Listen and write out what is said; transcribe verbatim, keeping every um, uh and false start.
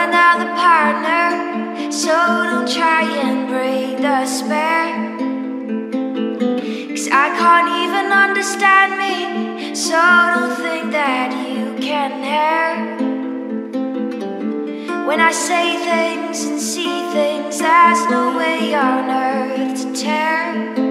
another partner, so don't try and break the spell. Cause I can't even understand me, so don't think that you can help. When I say things and see things, there's no way on earth to tell.